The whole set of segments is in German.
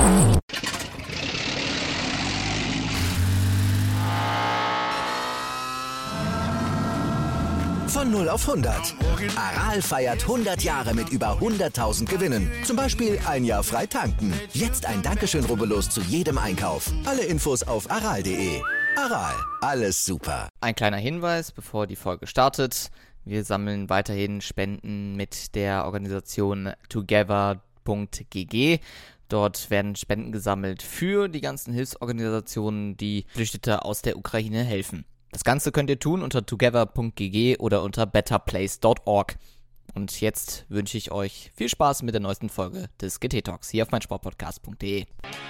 Von 0 auf 100. Aral feiert 100 Jahre mit über 100.000 Gewinnen. Zum Beispiel ein Jahr frei tanken. Jetzt ein Dankeschön, rubbellos zu jedem Einkauf. Alle Infos auf aral.de. Aral, alles super. Ein kleiner Hinweis, bevor die Folge startet. Wir sammeln weiterhin Spenden mit der Organisation together.gg. Dort werden Spenden gesammelt für die ganzen Hilfsorganisationen, die Flüchtete aus der Ukraine helfen. Das Ganze könnt ihr tun unter together.gg oder unter betterplace.org. Und jetzt wünsche ich euch viel Spaß mit der neuesten Folge des GT Talks hier auf meinsportpodcast.de.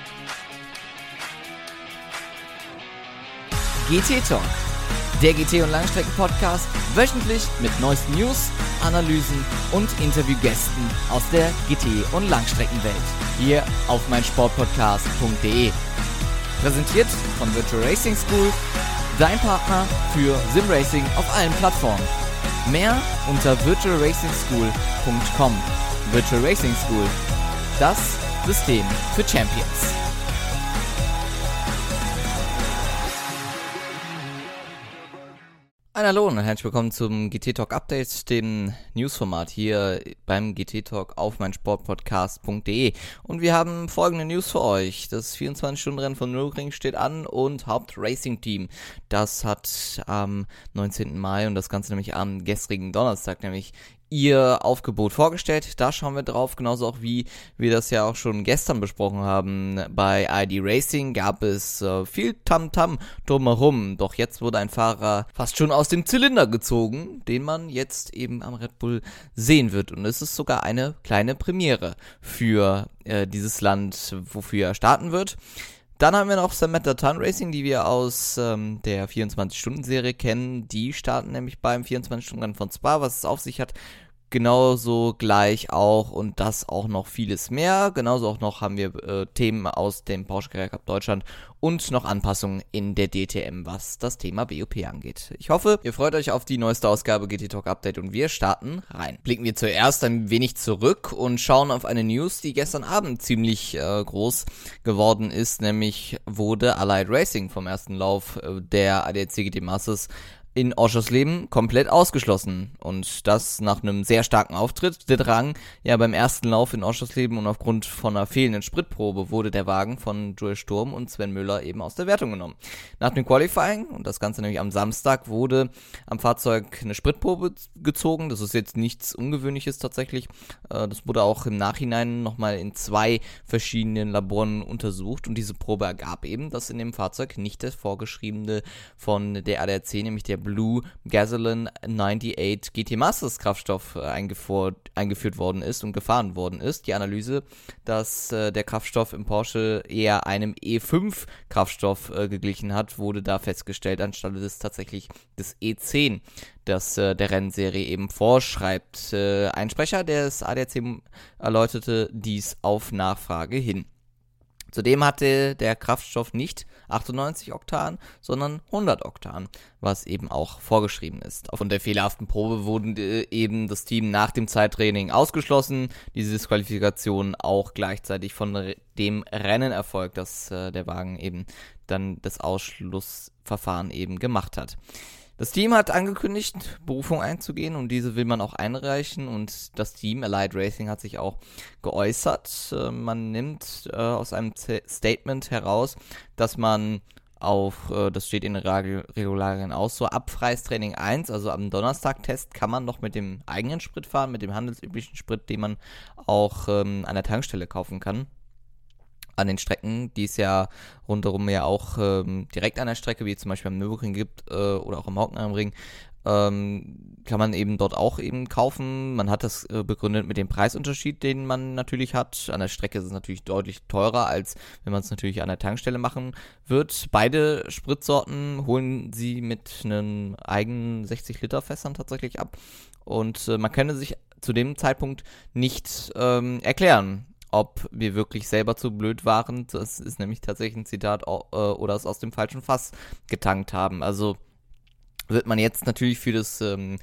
GT Talk, der GT- und Langstrecken-Podcast, wöchentlich mit neuesten News, Analysen und Interviewgästen aus der GT- und Langstreckenwelt. Hier auf meinsportpodcast.de. Präsentiert von Virtual Racing School, dein Partner für Simracing auf allen Plattformen. Mehr unter virtualracingschool.com. Virtual Racing School, das System für Champions. Ein Hallo und herzlich willkommen zum GT Talk Update, dem Newsformat hier beim GT Talk auf meinsportpodcast.de. Und wir haben folgende News für euch. Das 24-Stunden-Rennen von Nürburgring steht an und Haupt-Racing-Team. Das hat am 19. Mai und das Ganze nämlich am gestrigen Donnerstag, nämlich ihr Aufgebot vorgestellt. Da schauen wir drauf, genauso auch wie wir das ja auch schon gestern besprochen haben. Bei ID Racing gab es viel Tamtam drumherum, doch jetzt wurde ein Fahrer fast schon aus dem Zylinder gezogen, den man jetzt eben am Red Bull sehen wird. Und es ist sogar eine kleine Premiere für dieses Land, wofür er starten wird. Dann haben wir noch Samantha Tan Racing, die wir aus der 24-Stunden-Serie kennen. Die starten nämlich beim 24-Stunden-Rennen von Spa, was es auf sich hat. Genauso gleich auch und das auch noch vieles mehr. Genauso auch noch haben wir Themen aus dem Porsche Carrera Cup Deutschland und noch Anpassungen in der DTM, was das Thema BOP angeht. Ich hoffe, ihr freut euch auf die neueste Ausgabe GT Talk Update und wir starten rein. Blicken wir zuerst ein wenig zurück und schauen auf eine News, die gestern Abend ziemlich groß geworden ist, nämlich wurde Allied Racing vom ersten Lauf der ADAC GT Masters in Oschersleben komplett ausgeschlossen und das nach einem sehr starken Auftritt. Der Drang, ja beim ersten Lauf in Oschersleben und aufgrund von einer fehlenden Spritprobe wurde der Wagen von Joel Sturm und Sven Müller eben aus der Wertung genommen. Nach dem Qualifying, und das Ganze nämlich am Samstag, wurde am Fahrzeug eine Spritprobe gezogen. Das ist jetzt nichts Ungewöhnliches tatsächlich. Das wurde auch im Nachhinein nochmal in 2 verschiedenen Laboren untersucht und diese Probe ergab eben, dass in dem Fahrzeug nicht das vorgeschriebene von der ADAC, nämlich der Blue Gasoline 98 GT Masters Kraftstoff eingeführt worden ist und gefahren worden ist. Die Analyse, dass der Kraftstoff im Porsche eher einem E5 Kraftstoff geglichen hat, wurde da festgestellt, anstelle des tatsächlich des E10, das der Rennserie eben vorschreibt. Ein Sprecher des ADAC erläuterte dies auf Nachfrage hin. Zudem hatte der Kraftstoff nicht 98 Oktan, sondern 100 Oktan, was eben auch vorgeschrieben ist. Aufgrund der fehlerhaften Probe wurden eben das Team nach dem Zeittraining ausgeschlossen. Diese Disqualifikation auch gleichzeitig von dem Rennen erfolgt, dass der Wagen eben dann das Ausschlussverfahren eben gemacht hat. Das Team hat angekündigt, Berufung einzugehen und diese will man auch einreichen und das Team Allied Racing hat sich auch geäußert. Man nimmt aus einem Statement heraus, dass man auf, das steht in den Regularien aus, so ab freies Training 1, also am Donnerstag-Test, kann man noch mit dem eigenen Sprit fahren, mit dem handelsüblichen Sprit, den man auch an der Tankstelle kaufen kann. An den Strecken, die es ja rundherum ja auch direkt an der Strecke, wie zum Beispiel am Nürburgring gibt oder auch am Hockenheimring, kann man eben dort auch eben kaufen. Man hat das begründet mit dem Preisunterschied, den man natürlich hat. An der Strecke ist es natürlich deutlich teurer, als wenn man es natürlich an der Tankstelle machen wird. Beide Spritsorten holen sie mit einem eigenen 60-Liter-Fässern tatsächlich ab. Und man könne sich zu dem Zeitpunkt nicht erklären, ob wir wirklich selber zu blöd waren, das ist nämlich tatsächlich ein Zitat, oder es aus dem falschen Fass getankt haben. Also wird man jetzt natürlich für das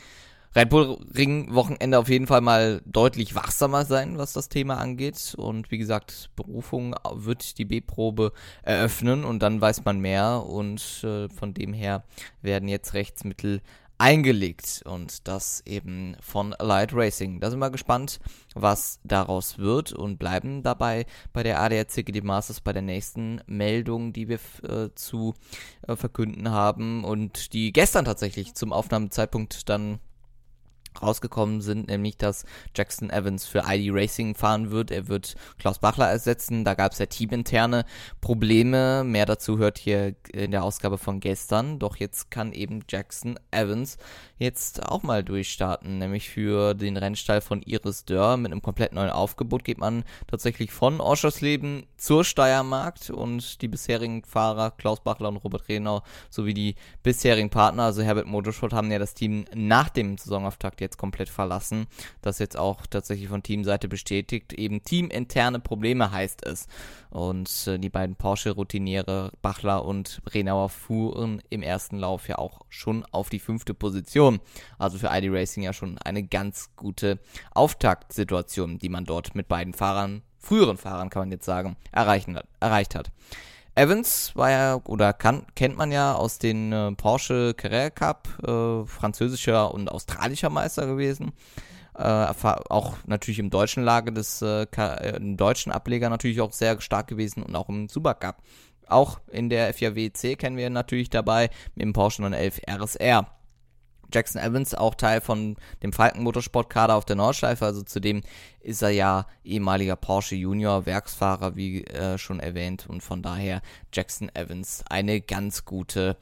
Red Bull Ring Wochenende auf jeden Fall mal deutlich wachsamer sein, was das Thema angeht. Und wie gesagt, Berufung wird die B-Probe eröffnen und dann weiß man mehr. Und von dem her werden jetzt Rechtsmittel eingelegt und das eben von Light Racing. Da sind wir gespannt, was daraus wird und bleiben dabei bei der ADAC GT Masters bei der nächsten Meldung, die wir zu verkünden haben und die gestern tatsächlich zum Aufnahmezeitpunkt dann rausgekommen sind, nämlich dass Jackson Evans für ID Racing fahren wird. Er wird Klaus Bachler ersetzen. Da gab es ja teaminterne Probleme. Mehr dazu hört ihr in der Ausgabe von gestern. Doch jetzt kann eben Jackson Evans jetzt auch mal durchstarten, nämlich für den Rennstall von Iris Dörr. Mit einem komplett neuen Aufgebot geht man tatsächlich von Oschersleben zur Steiermark und die bisherigen Fahrer Klaus Bachler und Robert Renau sowie die bisherigen Partner, also Herbert Motorsport, haben ja das Team nach dem Saisonauftakt jetzt komplett verlassen. Das jetzt auch tatsächlich von Teamseite bestätigt. Eben teaminterne Probleme heißt es. Und die beiden Porsche-Routiniere Bachler und Renauer fuhren im ersten Lauf ja auch schon auf die 5. Position. Also für ID Racing ja schon eine ganz gute Auftaktsituation, die man dort mit beiden Fahrern, früheren Fahrern kann man jetzt sagen, erreicht hat. Evans war ja, oder kennt man ja aus den Porsche Carrera Cup, französischer und australischer Meister gewesen. Auch natürlich im deutschen Lager im deutschen Ableger natürlich auch sehr stark gewesen und auch im Supercup. Auch in der FIA WEC kennen wir natürlich dabei mit dem Porsche 911 RSR. Jackson Evans, auch Teil von dem Falken Motorsport-Kader auf der Nordschleife, also zudem ist er ja ehemaliger Porsche Junior Werksfahrer, wie schon erwähnt, und von daher Jackson Evans eine ganz gute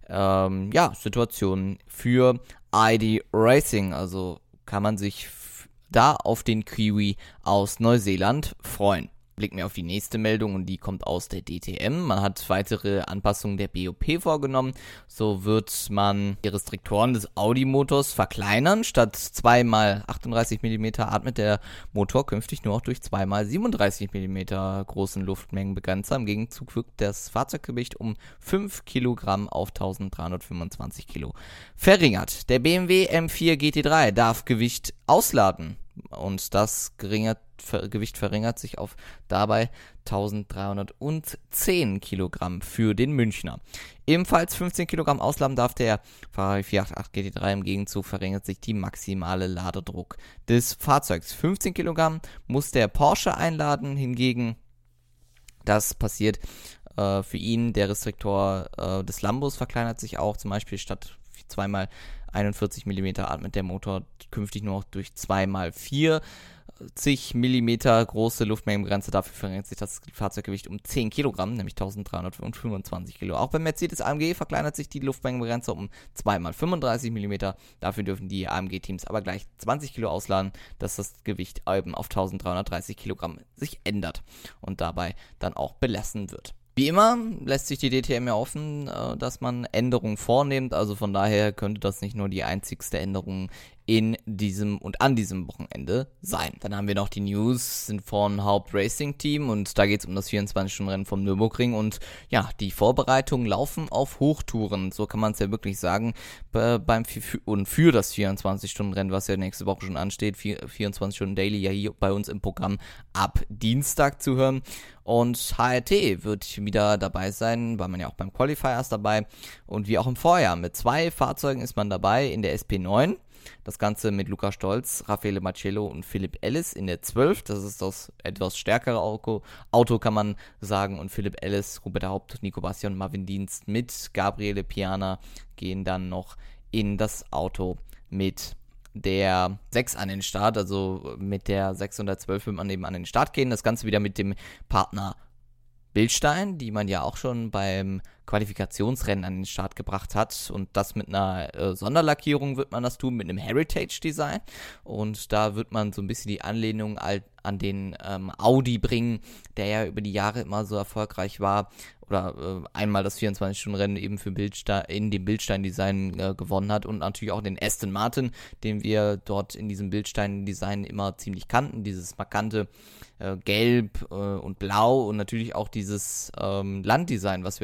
Situation für ID Racing, also kann man sich da auf den Kiwi aus Neuseeland freuen. Blicken wir auf die nächste Meldung und die kommt aus der DTM. Man hat weitere Anpassungen der BOP vorgenommen. So wird man die Restriktoren des Audi-Motors verkleinern. Statt 2x38 mm atmet der Motor künftig nur auch durch 2x37 mm großen Luftmengenbegrenzer. Im Gegenzug wirkt das Fahrzeuggewicht um 5 Kilogramm auf 1325 Kilo verringert. Der BMW M4 GT3 darf Gewicht ausladen. Und das Gewicht verringert sich auf dabei 1310 Kilogramm für den Münchner. Ebenfalls 15 Kilogramm ausladen darf der Ferrari 488 GT3. Im Gegenzug verringert sich die maximale Ladedruck des Fahrzeugs. 15 Kilogramm muss der Porsche einladen. Hingegen, das passiert für ihn, der Restriktor des Lambos verkleinert sich auch. Zum Beispiel statt 2x41 mm atmet der Motor künftig nur noch durch 2x40 mm große Luftmengenbegrenzer. Dafür verringert sich das Fahrzeuggewicht um 10 Kilogramm, nämlich 1325 Kilo. Auch beim Mercedes AMG verkleinert sich die Luftmengenbegrenzer um 2x35 mm. Dafür dürfen die AMG-Teams aber gleich 20 Kilo ausladen, dass das Gewicht eben auf 1330 Kilogramm sich ändert und dabei dann auch belassen wird. Wie immer lässt sich die DTM ja offen, dass man Änderungen vornimmt, also von daher könnte das nicht nur die einzigste Änderung in diesem und an diesem Wochenende sein. Dann haben wir noch die News von Haupt Racing Team und da geht es um das 24-Stunden-Rennen vom Nürburgring und ja, die Vorbereitungen laufen auf Hochtouren, so kann man es ja wirklich sagen, für das 24-Stunden-Rennen, was ja nächste Woche schon ansteht, 24 Stunden Daily ja hier bei uns im Programm ab Dienstag zu hören. Und HRT wird wieder dabei sein, war man ja auch beim Qualifiers dabei und wie auch im Vorjahr. Mit 2 Fahrzeugen ist man dabei in der SP9. Das Ganze mit Luca Stolz, Raffaele Marcello und Philipp Ellis in der 12. Das ist das etwas stärkere Auto, kann man sagen. Und Philipp Ellis, Robert Haupt, Nico Bastian und Marvin Dienst mit Gabriele Piana gehen dann noch in das Auto mit der 6 an den Start. Also mit der 612 wird man eben an den Start gehen. Das Ganze wieder mit dem Partner Bilstein, die man ja auch schon beim Qualifikationsrennen an den Start gebracht hat, und das mit einer Sonderlackierung wird man das tun, mit einem Heritage-Design, und da wird man so ein bisschen die Anlehnung an den Audi bringen, der ja über die Jahre immer so erfolgreich war, oder einmal das 24-Stunden-Rennen eben für in dem Bildstein-Design gewonnen hat, und natürlich auch den Aston Martin, den wir dort in diesem Bildstein-Design immer ziemlich kannten, dieses markante Gelb und Blau, und natürlich auch dieses Landdesign, was wir auch über die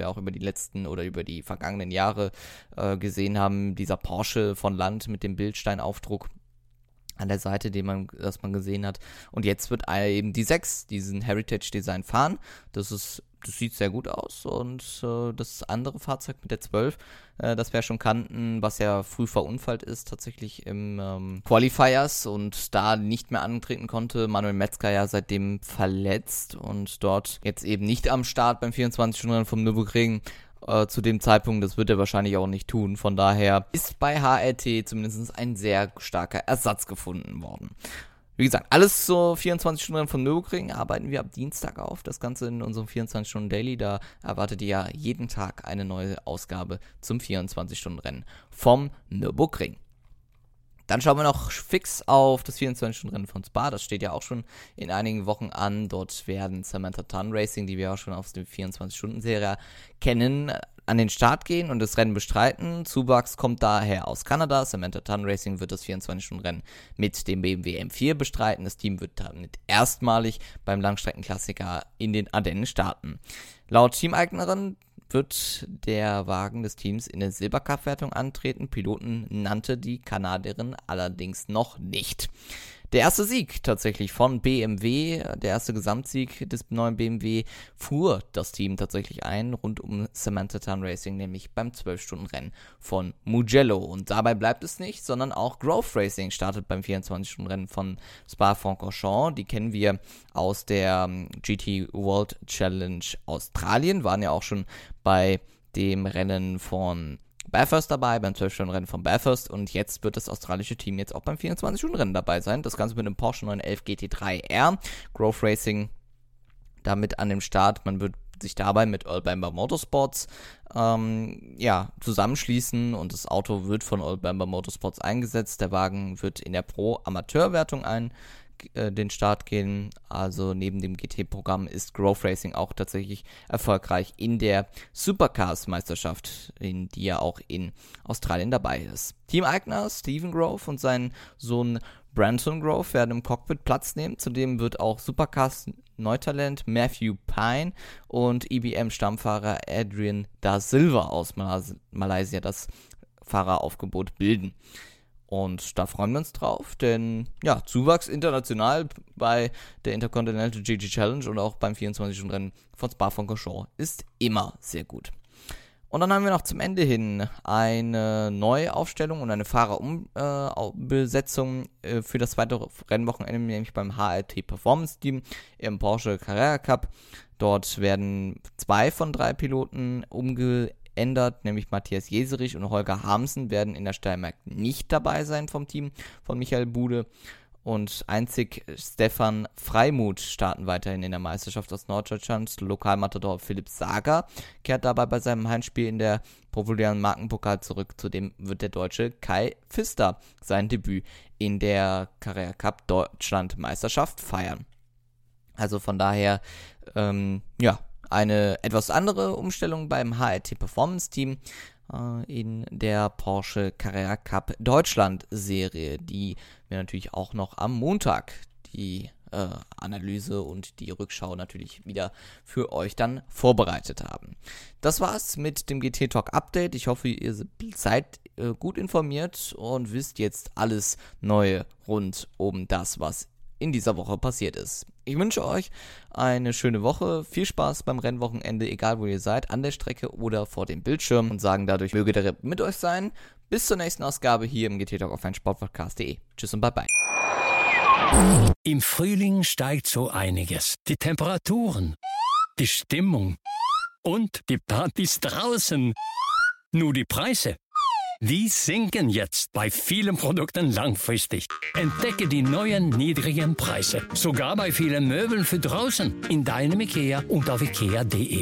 letzten oder über die vergangenen Jahre gesehen haben. Dieser Porsche von Land mit dem Bildsteinaufdruck an der Seite, das man gesehen hat. Und jetzt wird eben die 6 diesen Heritage-Design fahren. Das sieht sehr gut aus. Und das andere Fahrzeug mit der 12, das wir schon kannten, was ja früh verunfallt ist, tatsächlich im Qualifiers und da nicht mehr antreten konnte. Manuel Metzger ja seitdem verletzt und dort jetzt eben nicht am Start beim 24-Stunden-Rennen vom Nürburgring. Zu dem Zeitpunkt, das wird er wahrscheinlich auch nicht tun. Von daher ist bei HRT zumindest ein sehr starker Ersatz gefunden worden. Wie gesagt, alles zur 24-Stunden-Rennen vom Nürburgring arbeiten wir ab Dienstag auf. Das Ganze in unserem 24-Stunden-Daily. Da erwartet ihr ja jeden Tag eine neue Ausgabe zum 24-Stunden-Rennen vom Nürburgring. Dann schauen wir noch fix auf das 24-Stunden-Rennen von Spa. Das steht ja auch schon in einigen Wochen an. Dort werden Samantha Tan Racing, die wir auch schon aus der 24-Stunden-Serie kennen, an den Start gehen und das Rennen bestreiten. Zuwachs kommt daher aus Kanada. Samantha Tan Racing wird das 24-Stunden-Rennen mit dem BMW M4 bestreiten. Das Team wird damit erstmalig beim Langstreckenklassiker in den Ardennen starten. Laut Teameignerin wird der Wagen des Teams in der Silbercup-Wertung antreten. Piloten nannte die Kanadierin allerdings noch nicht. Der erste Sieg tatsächlich von BMW, der erste Gesamtsieg des neuen BMW, fuhr das Team tatsächlich ein, rund um Samantha Tan Racing, nämlich beim 12-Stunden-Rennen von Mugello. Und dabei bleibt es nicht, sondern auch Grove Racing startet beim 24-Stunden-Rennen von Spa-Francorchamps. Die kennen wir aus der GT World Challenge Australien, waren ja auch schon bei dem Rennen von Bathurst dabei, beim 12-Stunden-Rennen von Bathurst, und jetzt wird das australische Team jetzt auch beim 24-Stunden-Rennen dabei sein. Das Ganze mit einem Porsche 911 GT3R. Grove Racing damit an dem Start. Man wird sich dabei mit Alabama Motorsports zusammenschließen und das Auto wird von Alabama Motorsports eingesetzt. Der Wagen wird in der Pro-Amateur-Wertung den Start gehen. Also neben dem GT-Programm ist Grove Racing auch tatsächlich erfolgreich in der Supercars-Meisterschaft, in die ja auch in Australien dabei ist. Teameigner Stephen Grove und sein Sohn Branson Grove werden im Cockpit Platz nehmen. Zudem wird auch Supercars Neutalent Matthew Pine und IBM-Stammfahrer Adrian Da Silva aus Malaysia das Fahreraufgebot bilden. Und da freuen wir uns drauf, denn ja, Zuwachs international bei der Intercontinental GT Challenge und auch beim 24-Stunden-Rennen von Spa-Francorchamps ist immer sehr gut. Und dann haben wir noch zum Ende hin eine neue Aufstellung und eine Fahrerumbesetzung für das zweite Rennwochenende, nämlich beim HRT Performance Team im Porsche Carrera Cup. Dort werden 2 von 3 Piloten umgeändert, nämlich Matthias Jeserich und Holger Harmsen werden in der Steiermark nicht dabei sein vom Team von Michael Bude. Und einzig Stefan Freimuth starten weiterhin in der Meisterschaft aus Norddeutschland. Lokalmatador Philipp Sager kehrt dabei bei seinem Heimspiel in der populären Markenpokal zurück. Zudem wird der Deutsche Kai Pfister sein Debüt in der Carrera Cup Deutschland Meisterschaft feiern. Also von daher, eine etwas andere Umstellung beim HRT Performance Team in der Porsche Carrera Cup Deutschland Serie, die wir natürlich auch noch am Montag die Analyse und die Rückschau natürlich wieder für euch dann vorbereitet haben. Das war's mit dem GT Talk Update. Ich hoffe, ihr seid gut informiert und wisst jetzt alles Neue rund um das, was in dieser Woche passiert ist. Ich wünsche euch eine schöne Woche, viel Spaß beim Rennwochenende, egal wo ihr seid, an der Strecke oder vor dem Bildschirm, und sagen dadurch, möge der Rip mit euch sein. Bis zur nächsten Ausgabe hier im GT Talk auf meinsportpodcast.de. Tschüss und bye bye. Im Frühling steigt so einiges. Die Temperaturen, die Stimmung und die Partys draußen. Nur die Preise, die sinken jetzt bei vielen Produkten langfristig. Entdecke die neuen niedrigen Preise. Sogar bei vielen Möbeln für draußen. In deinem IKEA und auf ikea.de.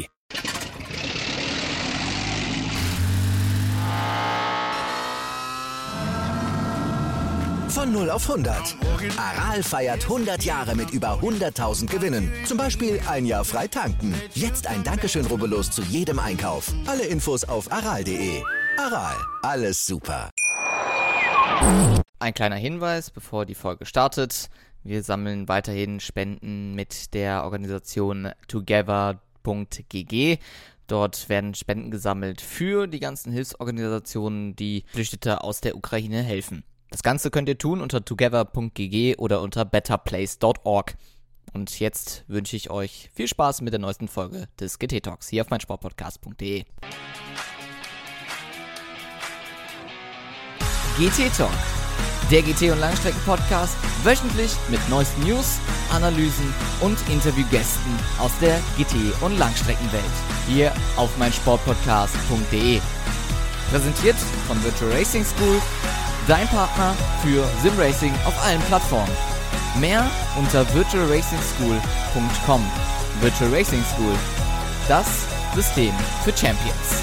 Von 0 auf 100. Aral feiert 100 Jahre mit über 100.000 Gewinnen. Zum Beispiel ein Jahr frei tanken. Jetzt ein Dankeschön, rubbellos zu jedem Einkauf. Alle Infos auf aral.de. Aral, alles super. Ein kleiner Hinweis, bevor die Folge startet. Wir sammeln weiterhin Spenden mit der Organisation together.gg. Dort werden Spenden gesammelt für die ganzen Hilfsorganisationen, die Flüchtete aus der Ukraine helfen. Das Ganze könnt ihr tun unter together.gg oder unter betterplace.org. Und jetzt wünsche ich euch viel Spaß mit der neuesten Folge des GT Talks hier auf meinsportpodcast.de. GT Talk, der GT- und Langstrecken-Podcast, wöchentlich mit neuesten News, Analysen und Interviewgästen aus der GT- und Langstreckenwelt. Hier auf meinsportpodcast.de. Präsentiert von Virtual Racing School, dein Partner für Simracing auf allen Plattformen. Mehr unter virtualracingschool.com. Virtual Racing School, das System für Champions.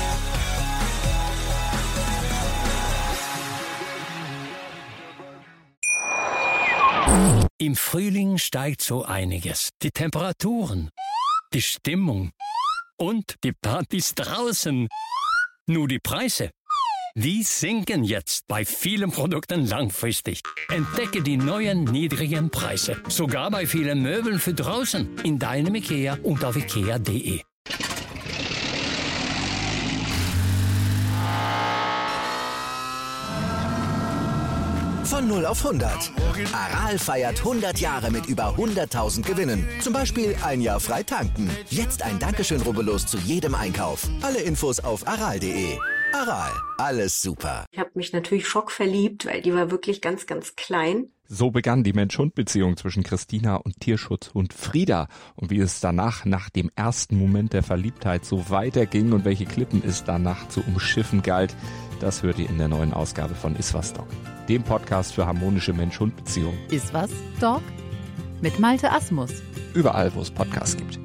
Im Frühling steigt so einiges. Die Temperaturen, die Stimmung und die Partys draußen. Nur die Preise, die sinken jetzt bei vielen Produkten langfristig. Entdecke die neuen niedrigen Preise. Sogar bei vielen Möbeln für draußen. In deinem IKEA und auf ikea.de. Von 0 auf 100. Aral feiert 100 Jahre mit über 100.000 Gewinnen. Zum Beispiel ein Jahr frei tanken. Jetzt ein Dankeschön, rubbellos zu jedem Einkauf. Alle Infos auf aral.de. Aral, alles super. Ich habe mich natürlich schockverliebt, weil die war wirklich ganz, ganz klein. So begann die Mensch-Hund-Beziehung zwischen Christina und Tierschutzhund Frieda. Und wie es danach, nach dem ersten Moment der Verliebtheit, so weiterging und welche Klippen es danach zu umschiffen galt, das hört ihr in der neuen Ausgabe von Iswas Dog, dem Podcast für harmonische Mensch-Hund-Beziehungen. Iswas Dog? Mit Malte Asmus. Überall, wo es Podcasts gibt.